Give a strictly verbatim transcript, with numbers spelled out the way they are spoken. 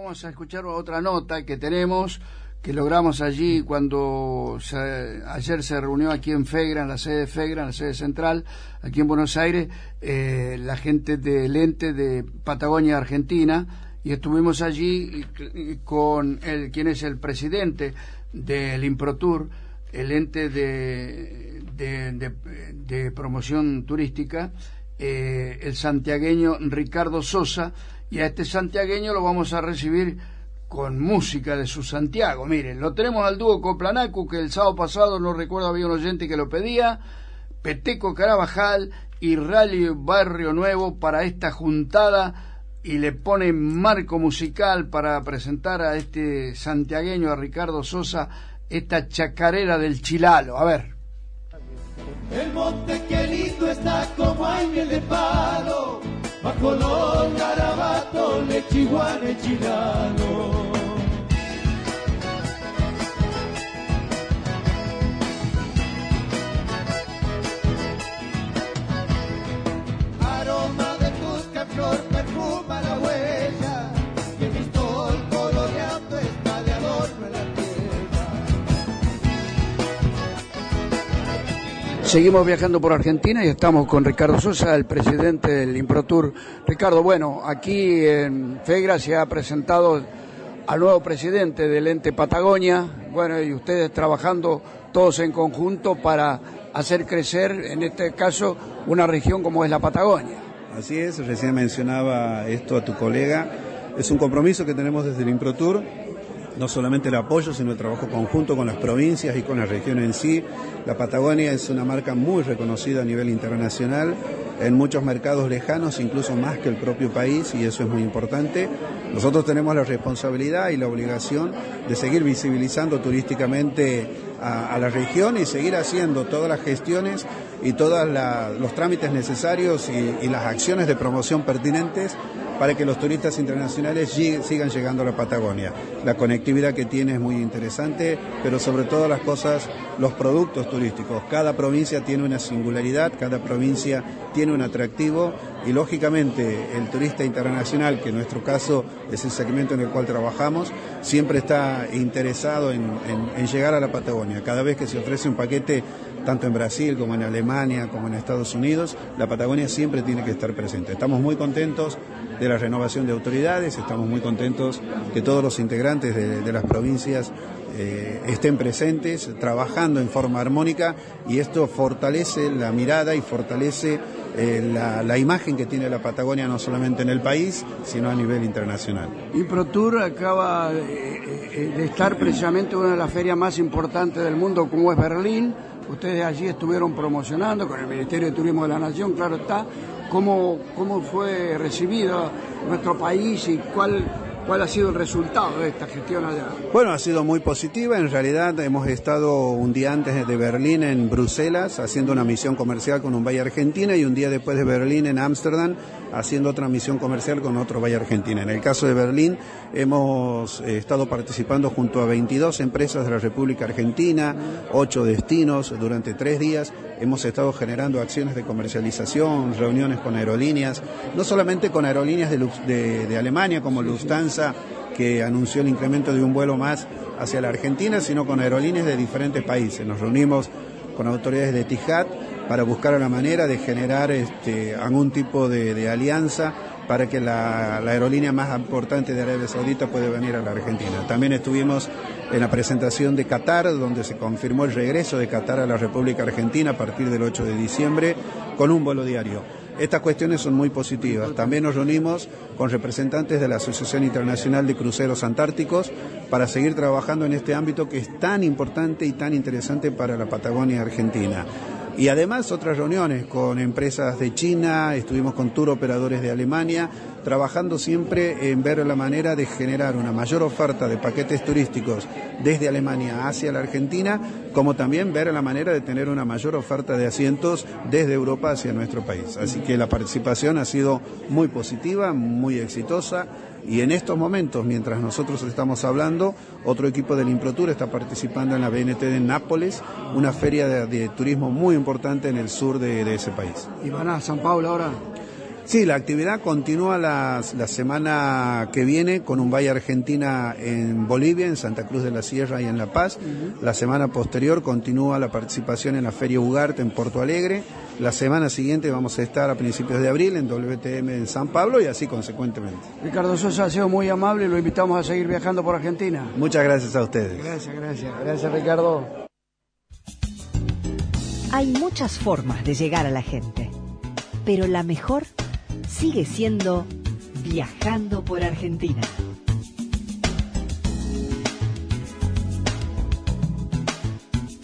vamos a escuchar otra nota que tenemos, que logramos allí cuando se, ayer se reunió aquí en FEGRA, en la sede de FEGRA, en la sede central, aquí en Buenos Aires, eh, la gente del ente de Patagonia Argentina, y estuvimos allí con el, quien es el presidente del IMPROTUR, el ente de, de, de, de promoción turística, eh, el santiagueño Ricardo Sosa, y a este santiagueño lo vamos a recibir con música de su Santiago. Miren, lo tenemos al dúo Coplanacu, que el sábado pasado, no recuerdo, había un oyente que lo pedía, Peteco Carabajal y Rally Barrio Nuevo para esta juntada, y le ponen marco musical para presentar a este santiagueño, a Ricardo Sosa, esta chacarera del Chilalo. A ver. El monte que lindo está como hay miel de palo, bajo los garabatos le chihuahua el Chilalo. Aroma de tusca flor perfuma la huella, y el pistol coloreando está de adorno en la Seguimos viajando por Argentina y estamos con Ricardo Sosa, el presidente del IMPROTUR. Ricardo, bueno, aquí en FEGRA se ha presentado al nuevo presidente del ente Patagonia, bueno, y ustedes trabajando todos en conjunto para hacer crecer, en este caso, una región como es la Patagonia. Así es, recién mencionaba esto a tu colega, es un compromiso que tenemos desde el IMPROTUR, no solamente el apoyo, sino el trabajo conjunto con las provincias y con la región en sí. La Patagonia es una marca muy reconocida a nivel internacional, en muchos mercados lejanos, incluso más que el propio país, y eso es muy importante. Nosotros tenemos la responsabilidad y la obligación de seguir visibilizando turísticamente a, a la región y seguir haciendo todas las gestiones y todos los trámites necesarios y, y las acciones de promoción pertinentes para que los turistas internacionales sigan llegando a la Patagonia. La conectividad que tiene es muy interesante, pero sobre todas las cosas, los productos turísticos. Cada provincia tiene una singularidad, cada provincia tiene un atractivo, y lógicamente el turista internacional, que en nuestro caso es el segmento en el cual trabajamos, siempre está interesado en, en, en llegar a la Patagonia. Cada vez que se ofrece un paquete, tanto en Brasil como en Alemania, como en Estados Unidos, la Patagonia siempre tiene que estar presente. Estamos muy contentos de la renovación de autoridades, estamos muy contentos que todos los integrantes de, de las provincias eh, estén presentes, trabajando en forma armónica, y esto fortalece la mirada y fortalece eh, la, la imagen que tiene la Patagonia, no solamente en el país, sino a nivel internacional. IMPROTUR acaba de, de estar precisamente en una de las ferias más importantes del mundo, como es Berlín. Ustedes allí estuvieron promocionando con el Ministerio de Turismo de la Nación, claro está. ¿Cómo, cómo fue recibido nuestro país y cuál, cuál ha sido el resultado de esta gestión allá? Bueno, ha sido muy positiva. En realidad hemos estado un día antes de Berlín en Bruselas haciendo una misión comercial con un Valle Argentina, y un día después de Berlín en Ámsterdam haciendo otra misión comercial con otro Valle Argentina. En el caso de Berlín hemos eh, estado participando junto a veintidós empresas de la República Argentina, ocho destinos durante tres días. Hemos estado generando acciones de comercialización, reuniones con aerolíneas, no solamente con aerolíneas de, de, de Alemania como Lufthansa, que anunció el incremento de un vuelo más hacia la Argentina, sino con aerolíneas de diferentes países. Nos reunimos con autoridades de Etihad para buscar la manera de generar este, algún tipo de, de alianza para que la, la aerolínea más importante de Arabia Saudita pueda venir a la Argentina. También estuvimos en la presentación de Qatar, donde se confirmó el regreso de Qatar a la República Argentina a partir del ocho de diciembre con un vuelo diario. Estas cuestiones son muy positivas. También nos reunimos con representantes de la Asociación Internacional de Cruceros Antárticos para seguir trabajando en este ámbito que es tan importante y tan interesante para la Patagonia Argentina. Y además otras reuniones con empresas de China, estuvimos con tour operadores de Alemania, trabajando siempre en ver la manera de generar una mayor oferta de paquetes turísticos desde Alemania hacia la Argentina, como también ver la manera de tener una mayor oferta de asientos desde Europa hacia nuestro país. Así que la participación ha sido muy positiva, muy exitosa. Y en estos momentos, mientras nosotros estamos hablando, otro equipo del IMPROTUR está participando en la B N T de Nápoles, una feria de, de turismo muy importante en el sur de, de ese país. ¿Y van a San Pablo ahora? Sí, la actividad continúa la, la semana que viene con un Valle Argentina en Bolivia, en Santa Cruz de la Sierra y en La Paz. Uh-huh. La semana posterior continúa la participación en la Feria Ugarte en Porto Alegre. La semana siguiente vamos a estar a principios de abril en W T M en San Pablo y así consecuentemente. Ricardo Sosa ha sido muy amable y lo invitamos a seguir viajando por Argentina. Muchas gracias a ustedes. Gracias, gracias. Gracias, Ricardo. Hay muchas formas de llegar a la gente, pero la mejor sigue siendo viajando por Argentina.